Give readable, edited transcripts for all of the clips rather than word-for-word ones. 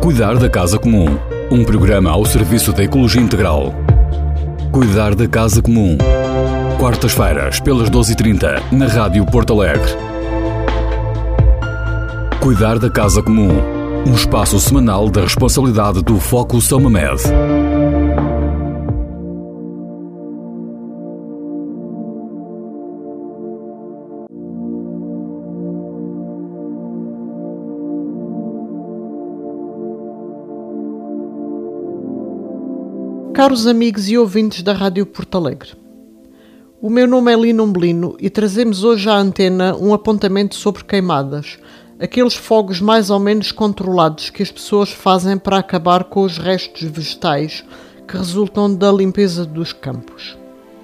Cuidar da Casa Comum, um programa ao serviço da ecologia integral. Cuidar da Casa Comum. Quartas-feiras, pelas 12h30, na Rádio Porto Alegre. Cuidar da Casa Comum, um espaço semanal da responsabilidade do Foco São Mamede. Caros amigos e ouvintes da Rádio Porto Alegre, o meu nome é Lino Umbelino e trazemos hoje à antena um apontamento sobre queimadas, aqueles fogos mais ou menos controlados que as pessoas fazem para acabar com os restos vegetais que resultam da limpeza dos campos.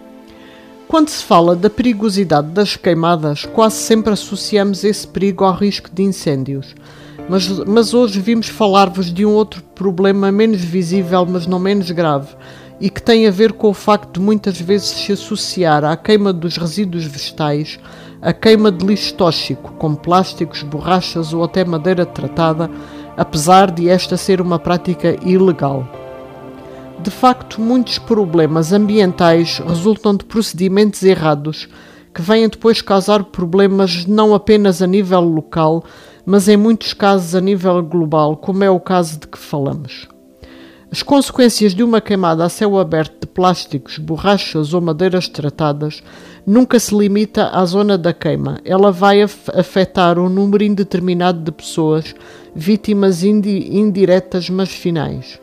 Quando se fala da perigosidade das queimadas, quase sempre associamos esse perigo ao risco de incêndios. Mas hoje vimos falar-vos de um outro problema menos visível, mas não menos grave, e que tem a ver com o facto de muitas vezes se associar à queima dos resíduos vegetais a queima de lixo tóxico, como plásticos, borrachas ou até madeira tratada, apesar de esta ser uma prática ilegal. De facto, muitos problemas ambientais resultam de procedimentos errados, que vêm depois causar problemas não apenas a nível local, mas em muitos casos a nível global, como é o caso de que falamos. As consequências de uma queimada a céu aberto de plásticos, borrachas ou madeiras tratadas nunca se limita à zona da queima. Ela vai afetar um número indeterminado de pessoas, vítimas indiretas, mas finais.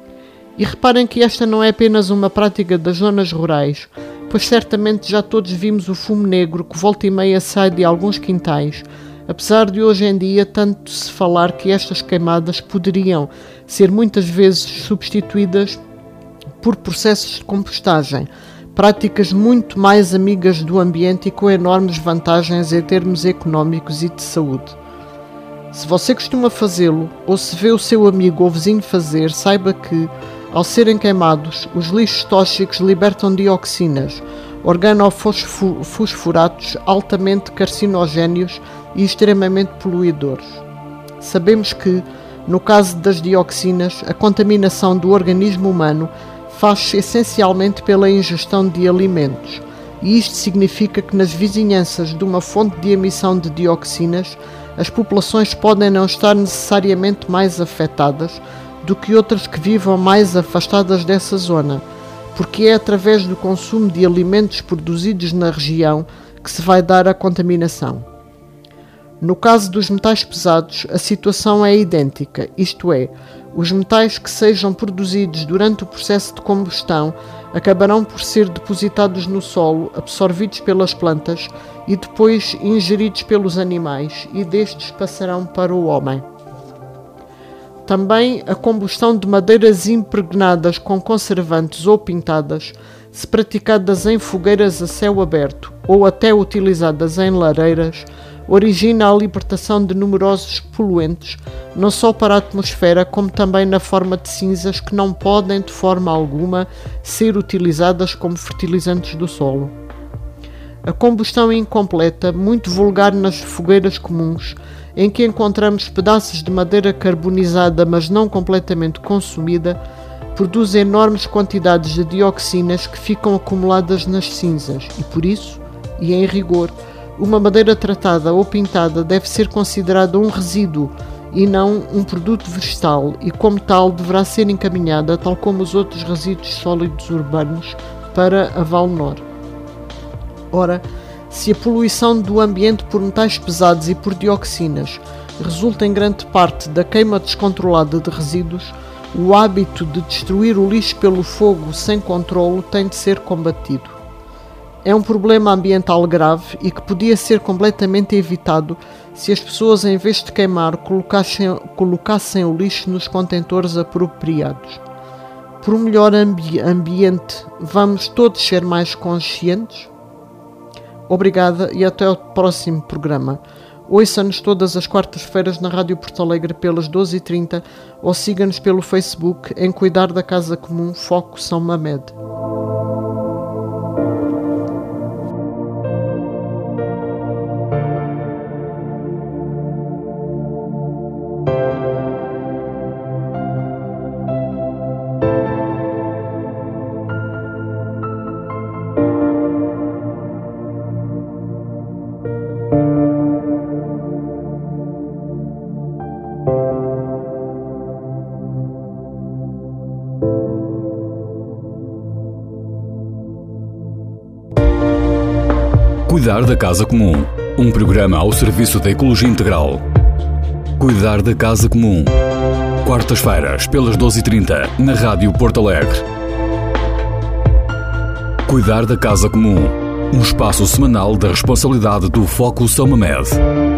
E reparem que esta não é apenas uma prática das zonas rurais, pois certamente já todos vimos o fumo negro que volta e meia sai de alguns quintais, apesar de hoje em dia tanto se falar que estas queimadas poderiam ser muitas vezes substituídas por processos de compostagem, práticas muito mais amigas do ambiente e com enormes vantagens em termos económicos e de saúde. Se você costuma fazê-lo, ou se vê o seu amigo ou vizinho fazer, saiba que, ao serem queimados, os lixos tóxicos libertam dioxinas, organofosforatos altamente carcinogénios e extremamente poluidores. Sabemos que, no caso das dioxinas, a contaminação do organismo humano faz-se essencialmente pela ingestão de alimentos, e isto significa que nas vizinhanças de uma fonte de emissão de dioxinas, as populações podem não estar necessariamente mais afetadas do que outras que vivam mais afastadas dessa zona, porque é através do consumo de alimentos produzidos na região que se vai dar a contaminação. No caso dos metais pesados, a situação é idêntica, isto é, os metais que sejam produzidos durante o processo de combustão acabarão por ser depositados no solo, absorvidos pelas plantas e depois ingeridos pelos animais, e destes passarão para o homem. Também a combustão de madeiras impregnadas com conservantes ou pintadas, se praticadas em fogueiras a céu aberto ou até utilizadas em lareiras, origina a libertação de numerosos poluentes, não só para a atmosfera, como também na forma de cinzas que não podem de forma alguma ser utilizadas como fertilizantes do solo. A combustão incompleta, muito vulgar nas fogueiras comuns, em que encontramos pedaços de madeira carbonizada mas não completamente consumida, produz enormes quantidades de dioxinas que ficam acumuladas nas cinzas e, por isso, e em rigor, uma madeira tratada ou pintada deve ser considerada um resíduo e não um produto vegetal e, como tal, deverá ser encaminhada, tal como os outros resíduos sólidos urbanos, para a Valnor. Ora, se a poluição do ambiente por metais pesados e por dioxinas resulta em grande parte da queima descontrolada de resíduos, o hábito de destruir o lixo pelo fogo sem controlo tem de ser combatido. É um problema ambiental grave e que podia ser completamente evitado se as pessoas, em vez de queimar, colocassem o lixo nos contentores apropriados. Por um melhor ambiente, vamos todos ser mais conscientes? Obrigada e até ao próximo programa. Ouça-nos todas as quartas-feiras na Rádio Porto Alegre pelas 12h30 ou siga-nos pelo Facebook em Cuidar da Casa Comum Foco São Mamede. Cuidar da Casa Comum, um programa ao serviço da ecologia integral. Cuidar da Casa Comum. Quartas-feiras, pelas 12h30, na Rádio Porto Alegre. Cuidar da Casa Comum, um espaço semanal da responsabilidade do Foco São Mamede.